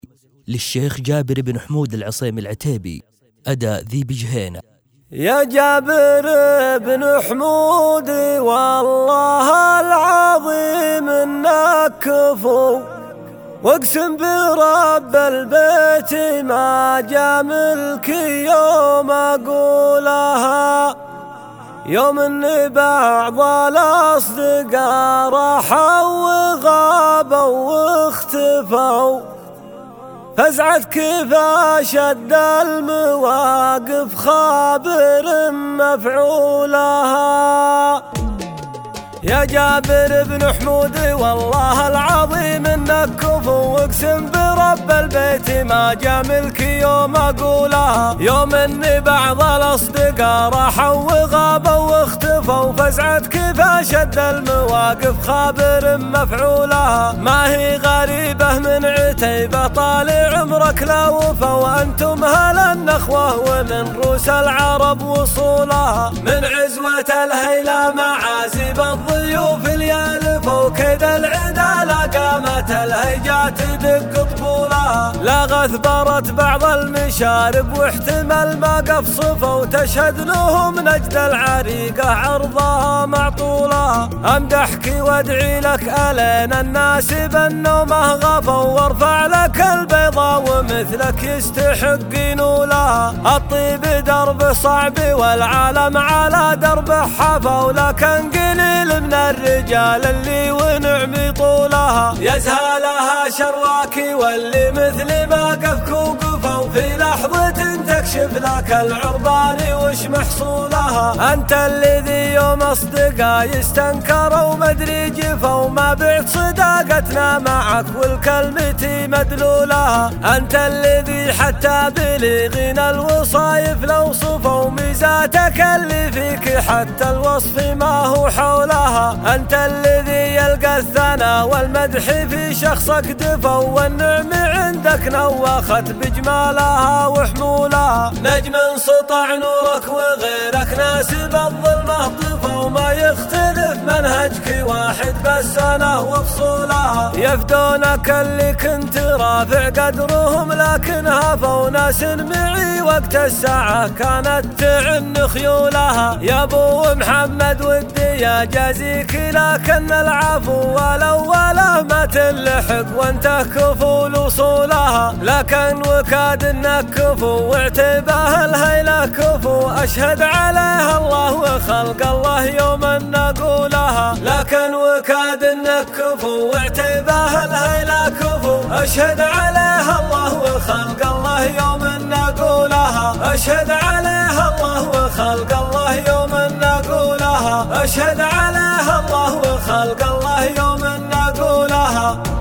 للشيخ جابر بن حمود العصيمي العتيبي، أداء ذي بجهينة. يا جابر بن حمود والله العظيم انك كفو، واقسم برب البيت ما جا ملكي يوم اقولها، يوم ان بعض الاصدقاء راحوا وغابوا واختفوا، فزعت كيف شد المواقف خابر مفعولها. يا جابر بن حمود والله العظيم انك كفو، واقسم برب البيت ما جا ملكي يوم اقولها، يوم ان بعض الاصدقاء راحوا وغابوا واختفوا، فزعت كيف شد المواقف خابر مفعولها. ما هي غريبة من عتيبة طال عمرك لا وفا، وانتم هل النخوة ومن روس العرب وصولها، من عزوة الهيلة معازب الضيوف اليالفوا، كذا العدالة قامت الهيجات تدق طبولها، لاغت برت بعض المشارب واحتمل ما قفصفوا، تشهد لهم نجد العريقة عرضها معطولها. امدحك وادعي لك الين الناس بالنومه غفوا، وارفع لك البيضة ومثلك يستحق نولها، الطيب درب صعب والعالم على دربه حفوا، لكن قليل من الرجال اللي ونعم طولها، يزهالها شرواكي واللي مثل ما قفك وقفوا، في لحظة تكشف لك العربان وش محصولها. انت الذي يوم اصدقاء يستنكروا مدري جفوا، ما بعت صداقتنا معك والكلمتي مدلولها، انت الذي حتى بلغنا الوصايف لو صفوا، ميزاتك اللي فيك حتى الوصف ما هو حولها، انت الذي يلقى الثناء والمدح في شخصك دفوا، والنعم عندك نوخت بجمالها وحمولها، نجم سطع نورك وغيرك ناسب الظلمة طفوا، ما يختلف منهجك واحد بس انا وفصولها، يفدونك اللي كنت رافع قدرهم لكن هفوا، ناس معي وقت الساعة كانت تعنخ خيولها، يا ابو محمد ودي اجازيك لكن العفو والاوله ما تلحق وانت كفو لوصولها، لكن وكاد انك كفو واعتباه الهيلة كفو، اشهد عليها الله وخلق الله يوم نقولها، لكن وكاد انك كفو واعتباه الهيلة كفو، اشهد عليها الله وخلق الله يوم نقولها، اشهد عليها الله وخلق الله يوم نقولها، اشهد عليها الله وخلق الله يوم نقولها.